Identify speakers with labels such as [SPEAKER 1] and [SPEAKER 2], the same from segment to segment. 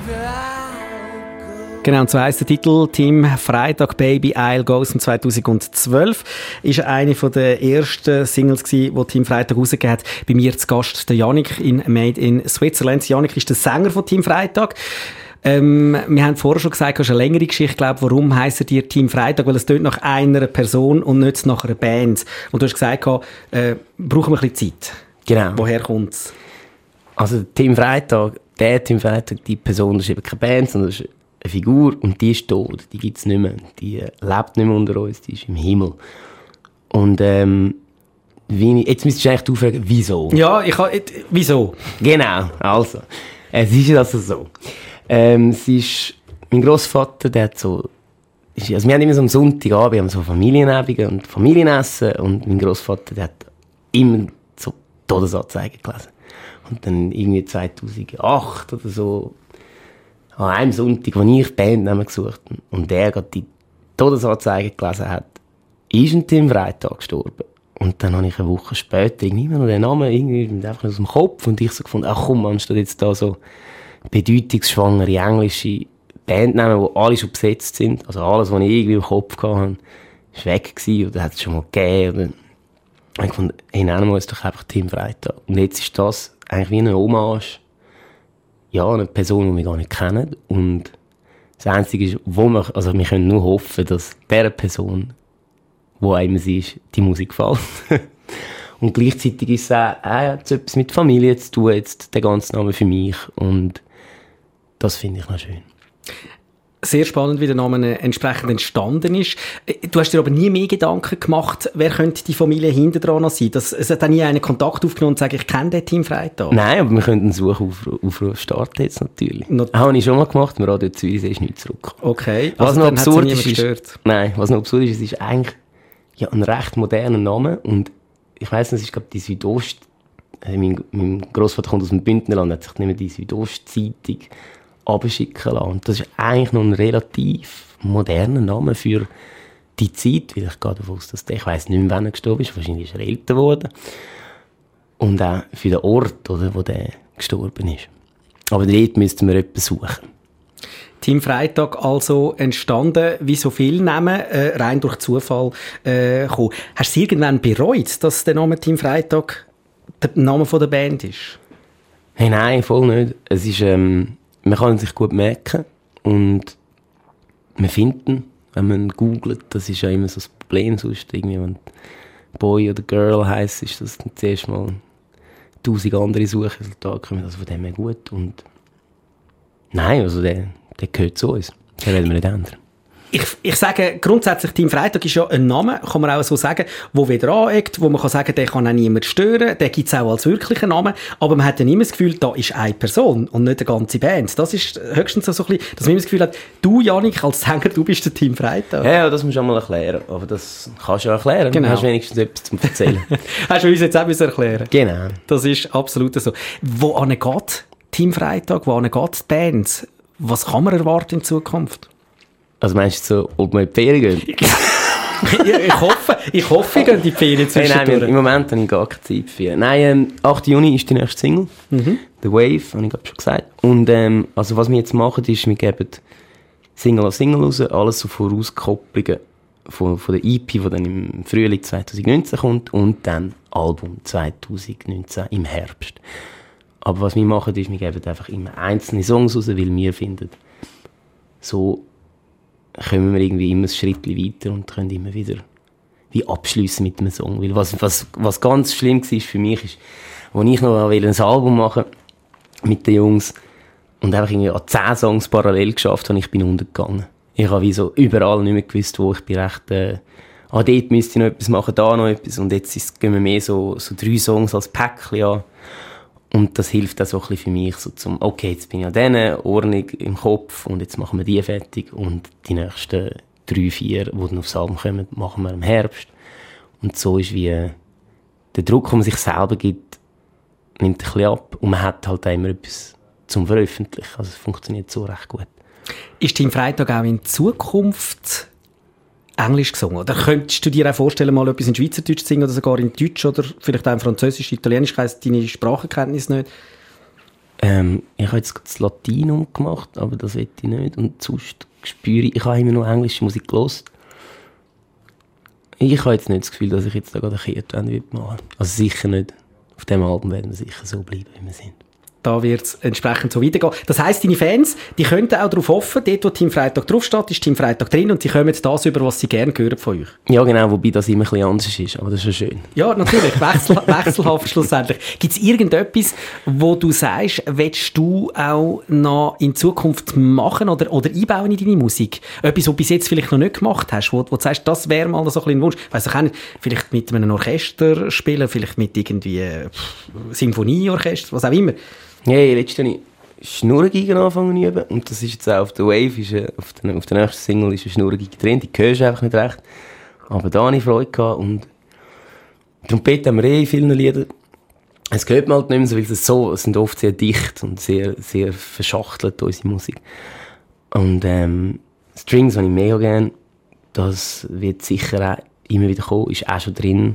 [SPEAKER 1] Genau, und so heisst der Titel «Team Freitag Baby I'll Go» aus dem 2012. Ist eine der ersten Singles gewesen, die Team Freitag rausgegeben hat. Bei mir zu Gast der Yannick in Made in Switzerland. Yannick ist der Sänger von Team Freitag. Wir haben vorher schon gesagt, du hast eine längere Geschichte, glaube, warum heisst ihr Team Freitag? Weil es tönt nach einer Person und nicht nach einer Band. Und du hast gesagt, brauchen wir ein bisschen Zeit.
[SPEAKER 2] Genau.
[SPEAKER 1] Woher kommt es?
[SPEAKER 2] Also Team Freitag, die Person, das ist eben keine Band, sondern das ist eine Figur und die ist tot, die gibt es nicht mehr. Die lebt nicht mehr unter uns, die ist im Himmel. Und jetzt müsstest du eigentlich aufregen, wieso?
[SPEAKER 1] Ja, wieso?
[SPEAKER 2] Genau, also. Es ist also so. Mein Grossvater, der hat so, also wir haben immer so am Sonntagabend, wir haben so Familienabende und Familienessen und mein Grossvater, der hat immer so Todesanzeigen gelesen. Und dann irgendwie 2008 oder so, an einem Sonntag, wo ich Bandnamen gesucht habe und der gerade die Todesanzeige gelesen hat, ist ein Team Freitag gestorben. Und dann habe ich eine Woche später irgendwie noch den Namen irgendwie einfach aus dem Kopf und ich so gefunden, ach komm, anstatt jetzt da so bedeutungsschwangere englische Bandnamen, die alle schon besetzt sind, also alles, was ich irgendwie im Kopf hatte, ist weg gewesen oder hat es schon mal gegeben. Oder ich fand, hey, nennen wir uns doch einfach Team Freitag. Und jetzt ist das eigentlich wie eine Hommage, ja, eine Person, die wir gar nicht kennen. Und das Einzige ist, wir können nur hoffen, dass dieser Person, wo einem sie ist, die Musik gefällt. Und gleichzeitig ist es auch, hat etwas mit Familie zu tun, jetzt der ganze Name für mich. Und das finde ich noch schön.
[SPEAKER 1] Sehr spannend, wie der Name entsprechend entstanden ist. Du hast dir aber nie mehr Gedanken gemacht, wer könnte die Familie hinter dran noch sein? Es hat auch nie einen Kontakt aufgenommen und gesagt, ich kenne den Team Freitag.
[SPEAKER 2] Nein, aber wir könnten einen Suchaufruf starten jetzt natürlich. Habe ich schon mal gemacht, im Radio Zürich ist nicht zurückgekommen.
[SPEAKER 1] Okay,
[SPEAKER 2] was
[SPEAKER 1] also
[SPEAKER 2] noch
[SPEAKER 1] dann
[SPEAKER 2] absurd
[SPEAKER 1] ist,
[SPEAKER 2] was noch absurd ist, es ist eigentlich ja, ein recht moderner Name und ich weiss nicht, es ist glaube die Südost, mein Grossvater kommt aus dem Bündnerland, hat sich nicht mehr die Südostzeitung abschicken lassen. Und das ist eigentlich noch ein relativ moderner Name für die Zeit, weil ich gehe davon aus, dass ich weiss nicht mehr, wann er gestorben ist, wahrscheinlich ist er älter geworden. Und auch für den Ort, oder, wo der gestorben ist. Aber dort müssten wir etwas suchen.
[SPEAKER 1] Team Freitag also entstanden, wie so viele Namen, rein durch Zufall gekommen. Hast du irgendwann bereut, dass der Name Team Freitag der Name von der Band ist?
[SPEAKER 2] Hey, nein, voll nicht. Es ist, man kann sich gut merken und man findet ihn, wenn man googelt. Das ist ja immer so das Problem, sonst irgendwie, wenn Boy oder Girl heisst, ist das dann zuerst mal 1000 andere Suchresultate kommen, also von dem her gut. Und nein, also der gehört zu uns. Den werden wir nicht ändern.
[SPEAKER 1] Ich sage, grundsätzlich Team Freitag ist ja ein Name, kann man auch so sagen, wo wieder aneckt, wo man kann sagen, der kann auch niemand stören, der gibt es auch als wirklichen Namen, aber man hat ja immer das Gefühl, da ist eine Person und nicht eine ganze Band. Das ist höchstens so ein bisschen, dass man immer das Gefühl hat, du, Yannick, als Sänger, du bist der Team Freitag.
[SPEAKER 2] Ja, das musst du auch mal erklären, aber das kannst du ja erklären,
[SPEAKER 1] genau.
[SPEAKER 2] Du hast wenigstens etwas zu erzählen.
[SPEAKER 1] Hast du uns jetzt auch erklären?
[SPEAKER 2] Genau.
[SPEAKER 1] Das ist absolut so. Wo geht Team Freitag, wo geht die Band? Was kann man erwarten in Zukunft?
[SPEAKER 2] Also meinst du so, ob wir in die Ferien gehen?
[SPEAKER 1] ich hoffe, ich gehe in die Ferien zwischendurch.
[SPEAKER 2] Nein, im Moment habe ich gar keine Zeit für. Nein, 8. Juni ist die nächste Single. The Wave, habe ich gerade schon gesagt. Und also was wir jetzt machen, ist, wir geben Single an Single raus, alles so Vorauskopplungen von der EP, die dann im Frühling 2019 kommt und dann Album 2019 im Herbst. Aber was wir machen, ist, wir geben einfach immer einzelne Songs raus, weil wir finden, so kommen wir irgendwie immer ein Schritt weiter und können immer wieder wie abschliessen mit einem Song. Weil was ganz schlimm war für mich, ist, als ich noch ein Album machen mit den Jungs und einfach irgendwie an 10 Songs parallel geschafft habe, ich bin untergegangen. Ich habe wie so überall nicht mehr gewusst, wo ich bin recht, dort müsste ich noch etwas machen, da noch etwas und jetzt gehen wir mehr so 3 Songs als Päckchen an. Und das hilft auch so ein bisschen für mich, so zum, okay, jetzt bin ich an dieser Ordnung im Kopf und jetzt machen wir die fertig und die nächsten 3, 4, die dann aufs Album kommen, machen wir im Herbst. Und so ist wie der Druck, den man sich selber gibt, nimmt ein bisschen ab und man hat halt auch immer etwas zum Veröffentlichen. Also es funktioniert so recht gut. Ist
[SPEAKER 1] Team Freitag auch in Zukunft Englisch gesungen? Oder könntest du dir auch vorstellen, mal etwas in Schweizerdeutsch zu singen oder sogar in Deutsch oder vielleicht auch in Französisch, Italienisch, ich weiss deine Sprachenkenntnis nicht?
[SPEAKER 2] Ich habe jetzt das Latinum gemacht, aber das will ich nicht. Und sonst spüre ich habe immer nur englische Musik gehört. Ich habe jetzt nicht das Gefühl, dass ich jetzt da gerade eine Kehrtwende machen will. Also sicher nicht. Auf diesem Album werden wir sicher so bleiben, wie wir sind.
[SPEAKER 1] Da wird es entsprechend so weitergehen. Das heisst, deine Fans, die könnten auch darauf hoffen, dort wo Team Freitag draufsteht, ist Team Freitag drin und sie kommen das über, was sie gerne hören von euch.
[SPEAKER 2] Ja genau, wobei das immer ein bisschen anders ist, aber das ist ja schön.
[SPEAKER 1] Ja, natürlich, wechselhaft schlussendlich. Gibt es irgendetwas, wo du sagst, willst du auch noch in Zukunft machen oder einbauen in deine Musik? Etwas, was du bis jetzt vielleicht noch nicht gemacht hast, wo du sagst, das wäre mal so ein bisschen ein Wunsch. Weiss ich auch nicht, vielleicht mit einem Orchester spielen, vielleicht mit irgendwie Symphonieorchester, was auch immer.
[SPEAKER 2] Ja, letztes Jahr habe ich Schnurrengigen angefangen zu üben. Und das ist jetzt auch auf der Wave, auf der nächsten Single ist eine Schnurrengiege drin. Die hörst du einfach nicht recht. Aber da hatte ich Freude gehabt. Und Trompete haben wir in vielen Liedern. Es hört man halt nicht mehr so, weil es sind oft sehr dicht und sehr, sehr verschachtelt, unsere Musik. Und Strings habe ich mega gerne. Das wird sicher auch immer wieder kommen, ist auch schon drin.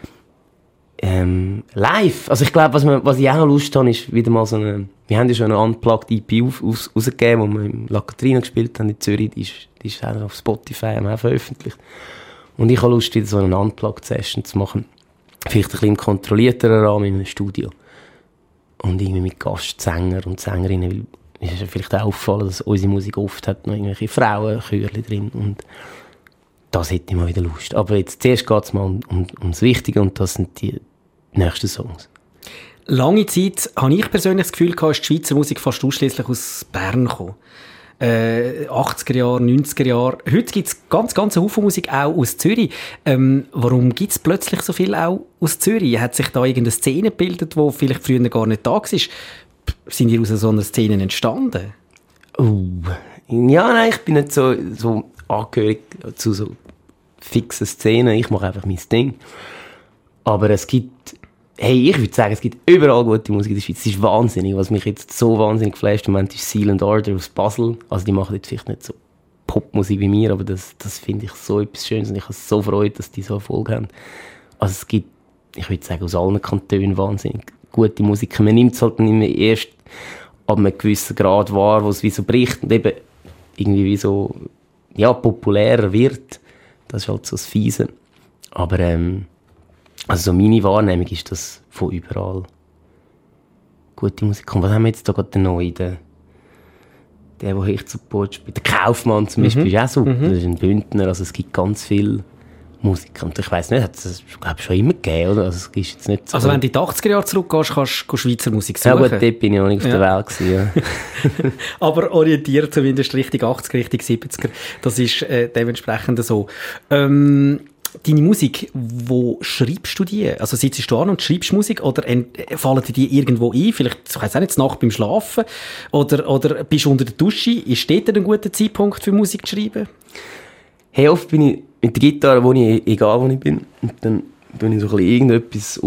[SPEAKER 2] Live. Also ich glaube, was ich auch noch Lust habe, ist wieder mal so eine... Wir haben ja schon eine Unplugged EP rausgegeben, die wir in La Catrina gespielt haben in Zürich. Die ist auch auf Spotify, haben wir auch veröffentlicht. Und ich habe Lust, wieder so eine Unplugged-Session zu machen. Vielleicht ein bisschen im kontrollierteren Rahmen in einem Studio. Und irgendwie mit Gastsänger und Sängerinnen. Weil es ist ja vielleicht auch auffallen, dass unsere Musik oft hat noch irgendwelche Frauenchöre drin. Und das hätte ich mal wieder Lust. Aber jetzt zuerst geht es mal ums Wichtige und das sind die nächsten Songs.
[SPEAKER 1] Lange Zeit habe ich persönlich das Gefühl gehabt, ist die Schweizer Musik fast ausschliesslich aus Bern gekommen. 80er Jahre, 90er Jahre. Heute gibt es ganz einen Haufen Musik auch aus Zürich. Warum gibt es plötzlich so viel auch aus Zürich? Hat sich da irgendeine Szene gebildet, die vielleicht früher gar nicht da war? Sind ihr aus so einer Szene entstanden?
[SPEAKER 2] Ja, nein, ich bin nicht so angehörig zu so fixen Szenen. Ich mache einfach mein Ding. Aber es gibt, ich würde sagen, es gibt überall gute Musik in der Schweiz. Es ist wahnsinnig. Was mich jetzt so wahnsinnig geflasht im Moment ist Silent Order aus Basel. Also die machen jetzt vielleicht nicht so Popmusik wie mir, aber das finde ich so etwas Schönes und ich habe so Freude, dass die so Erfolg haben. Also es gibt, ich würde sagen, aus allen Kantonen wahnsinnig gute Musik. Man nimmt es halt immer erst ab einem gewissen Grad wahr, wo es wie so bricht und eben irgendwie wie so, ja, populärer wird. Das ist halt so das Fiese. Aber, also so meine Wahrnehmung ist, dass von überall gute Musik kommt. Was haben wir jetzt da gerade neu? Der ich zu Bord spielt. Der Kaufmann zum Beispiel ist auch super. Das ist ein Bündner. Also es gibt ganz viel Musik. Und ich weiss nicht, hat es schon immer gegeben, oder? Also, es ist jetzt nicht so.
[SPEAKER 1] Also wenn du in die 80er Jahre zurückgehst, kannst du Schweizer Musik suchen.
[SPEAKER 2] Ja gut, dort bin ich auch nicht auf der Welt gewesen, ja.
[SPEAKER 1] Aber orientiert zumindest Richtung 80er, Richtung 70er. Das ist dementsprechend so. Deine Musik, wo schreibst du die? Also sitzt du an und schreibst Musik oder fallen die irgendwo ein? Vielleicht, ich weiss auch nicht, Nacht beim Schlafen? Oder bist du unter der Dusche? Ist dort ein guter Zeitpunkt für Musik zu schreiben?
[SPEAKER 2] Hey, oft bin ich mit der Gitarre, egal wo ich bin, und dann tue ich so ein bisschen irgendetwas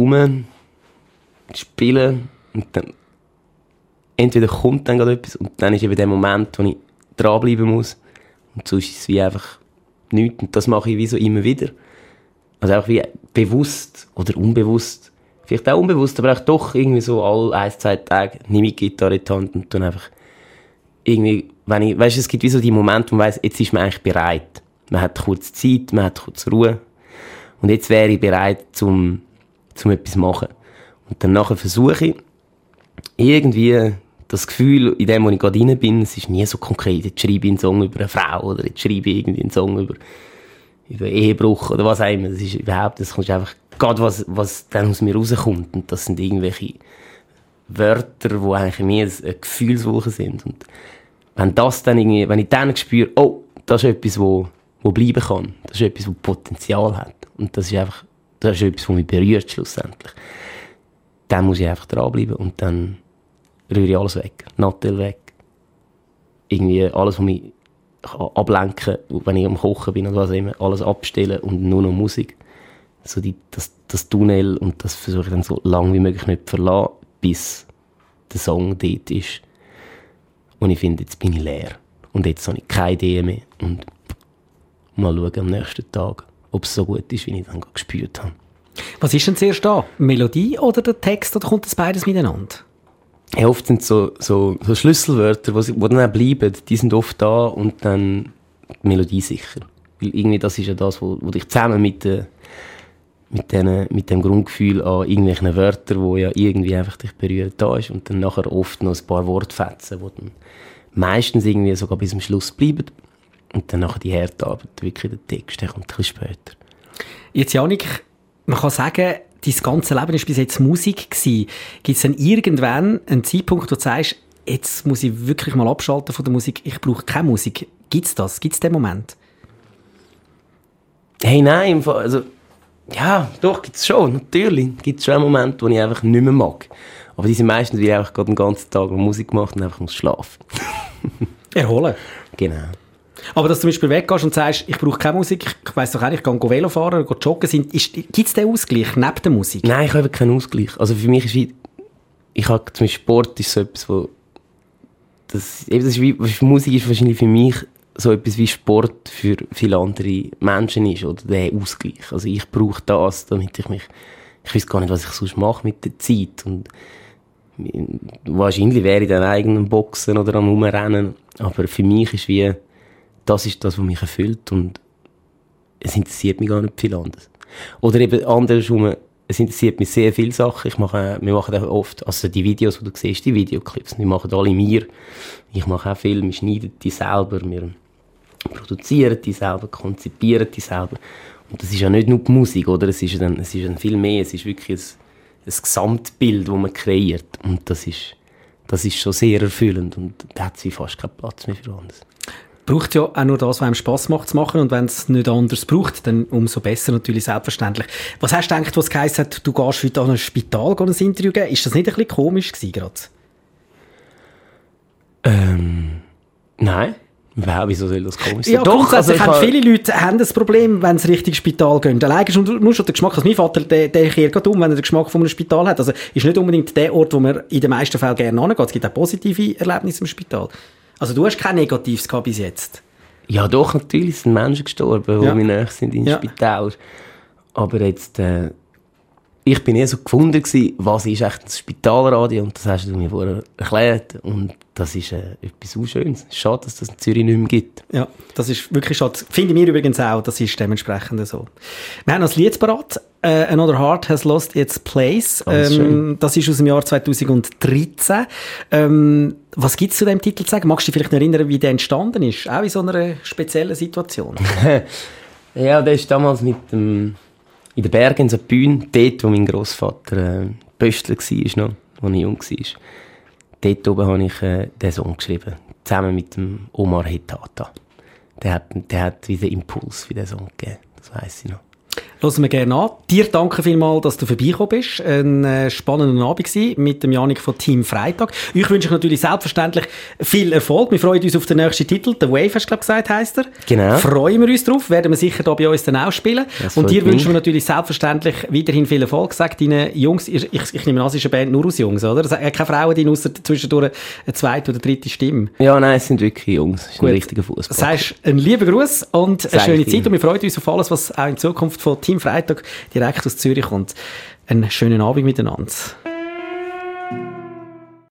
[SPEAKER 2] spielen und dann entweder kommt dann gerade etwas und dann ist eben der Moment, wo ich dranbleiben muss und sonst ist es wie einfach nichts und das mache ich wie so immer wieder. Also auch wie bewusst oder unbewusst, vielleicht auch unbewusst, aber auch doch irgendwie so alle 1-2 Tage nehme ich die Gitarre in die Hand und dann einfach irgendwie, es gibt wie so die Momente, wo man weiss, jetzt ist man eigentlich bereit. Man hat kurz Zeit, man hat kurz Ruhe. Und jetzt wäre ich bereit, zum etwas zu machen. Und dann nachher versuche ich, irgendwie das Gefühl, in dem, wo ich gerade rein bin, es ist nie so konkret. Jetzt schreibe ich einen Song über eine Frau oder jetzt schreibe ich irgendwie einen Song über Ehebruch oder was auch immer. Das ist überhaupt, das kommt einfach gerade was dann aus mir rauskommt. Und das sind irgendwelche Wörter, die eigentlich mehr eine Gefühlswoche sind. Und wenn ich dann spüre, oh, das ist etwas, wo bleiben kann. Das ist etwas, das Potenzial hat. Und das ist etwas, das mich berührt schlussendlich. Dann muss ich einfach dranbleiben und dann rühre ich alles weg. Nattel weg. Irgendwie alles, was mich ablenken kann, wenn ich am Kochen bin oder was immer, alles abstellen und nur noch Musik. So das Tunnel und das versuche ich dann so lange wie möglich nicht zu verlassen, bis der Song dort ist. Und ich finde, jetzt bin ich leer. Und jetzt habe ich keine Idee mehr. Und mal schauen am nächsten Tag, ob es so gut ist, wie ich dann gespürt habe.
[SPEAKER 1] Was ist denn zuerst da? Melodie oder der Text oder kommt das beides miteinander?
[SPEAKER 2] Ja, oft sind so Schlüsselwörter, die dann auch bleiben, die sind oft da und dann die Melodie sicher. Weil irgendwie das ist ja das, wo dich zusammen mit dem Grundgefühl an irgendwelchen Wörtern, wo ja irgendwie einfach dich berühren, da ist und dann nachher oft noch ein paar Wortfetzen, die dann meistens irgendwie sogar bis zum Schluss bleiben und dann nachher die harte Arbeit, wirklich der Text, der kommt ein bisschen später.
[SPEAKER 1] Jetzt Jannik, man kann sagen, dein ganze Leben war bis jetzt Musik gewesen. Gibt es denn irgendwann einen Zeitpunkt, wo du sagst, jetzt muss ich wirklich mal abschalten von der Musik, ich brauche keine Musik? Gibt es das? Gibt es den Moment?
[SPEAKER 2] Hey, nein, also, ja, doch, gibt es schon, natürlich. Gibt es schon einen Moment, wo ich einfach nicht mehr mag. Aber die sind meistens, weil ich einfach gerade den ganzen Tag Musik gemacht und einfach muss schlafen.
[SPEAKER 1] Erholen?
[SPEAKER 2] Genau.
[SPEAKER 1] Aber dass du zum Beispiel weggehst und sagst, ich brauche keine Musik, ich weiss doch eigentlich, ich gehe Velo fahren oder joggen, gibt es den Ausgleich neben der Musik?
[SPEAKER 2] Nein, ich habe keinen Ausgleich. Also für mich ist ich habe zum Beispiel Sport ist so etwas, Musik ist wahrscheinlich für mich so etwas wie Sport für viele andere Menschen ist, oder der Ausgleich. Also ich brauche das, damit ich weiß gar nicht, was ich sonst mache mit der Zeit. Und wahrscheinlich wäre ich dann eigenen Boxen oder am Rumrennen. Aber für mich ist das ist das, was mich erfüllt und es interessiert mich gar nicht viel anderes. Oder eben andersrum, es interessiert mich sehr viele Sachen. Wir machen auch oft, also die Videos, die du siehst, die Videoclips, die machen alle wir. Ich mache auch Filme, wir schneiden die selber, wir produzieren die selber, konzipieren die selber. Und das ist ja nicht nur die Musik, oder? Es ist dann viel mehr, es ist wirklich ein Gesamtbild, das man kreiert. Und das ist schon sehr erfüllend und da hat sie fast keinen Platz mehr für anderes.
[SPEAKER 1] Braucht ja auch nur das, was einem Spass macht zu machen. Und wenn es nicht anders braucht, dann umso besser natürlich, selbstverständlich. Was hast du gedacht, was geheißen hat, du gehst heute an ein Spital ein Interview geben? Ist das nicht ein bisschen komisch gewesen gerade?
[SPEAKER 2] Nein. Wieso soll das komisch sein?
[SPEAKER 1] Ja, doch, grundsätzlich haben viele Leute haben das Problem, wenn sie Richtung Spital gehen. Alleine nur schon der Geschmack, also mein Vater, der kehrt gerade wenn er den Geschmack von einem Spital hat. Also ist nicht unbedingt der Ort, wo man in den meisten Fällen gerne hingeht. Es gibt auch positive Erlebnisse im Spital. Also du hast kein Negatives gehabt bis jetzt?
[SPEAKER 2] Ja doch, natürlich sind Menschen gestorben, die mir nahe sind in Spitälern. Aber jetzt, ich bin eher so gefunden gewesen, was ist echt ein Spitalradio, und das hast du mir vorher erklärt, und das ist etwas so Schönes. Schade, dass das in Zürich nicht mehr gibt.
[SPEAKER 1] Ja, das ist wirklich schade. Finden wir übrigens auch, das ist dementsprechend so. Wir haben noch ein Lied parat. Another Heart Has Lost Its Place. Das ist aus dem Jahr 2013. Was gibt es zu diesem Titel zu sagen? Magst du dich vielleicht noch erinnern, wie der entstanden ist? Auch in so einer speziellen Situation.
[SPEAKER 2] Ja, der ist damals in den Bergen in Saarbrücken, dort, wo mein Grossvater Pöstler war, noch, als ich jung war. Dort oben habe ich den Song geschrieben, zusammen mit dem Omar Hetata. Der hat wieder Impuls für den Song gegeben, das weiss ich noch.
[SPEAKER 1] Hören wir gerne an. Dir danke vielmals, dass du vorbeigekommen bist. Ein spannender Abend gewesen mit dem Jannik von Team Freitag. Ich wünsche euch natürlich selbstverständlich viel Erfolg. Wir freuen uns auf den nächsten Titel. The Wave, hast du gesagt, heisst er.
[SPEAKER 2] Genau.
[SPEAKER 1] Freuen wir uns drauf. Werden wir sicher hier bei uns dann auch spielen. Und dir wünschen wir natürlich selbstverständlich weiterhin viel Erfolg. Sagt deinen Jungs, ich nehme an, es ist eine Band nur aus Jungs, oder? Es hat keine Frauen drin, ausser zwischendurch eine zweite oder dritte Stimme.
[SPEAKER 2] Ja, nein, es sind wirklich Jungs. Es ist ein richtiger Fußball.
[SPEAKER 1] Das heißt, einen lieben Gruß und eine schöne Zeit. Und wir freuen uns auf alles, was auch in Zukunft von Team Freitag direkt aus Zürich kommt. Einen schönen Abend miteinander.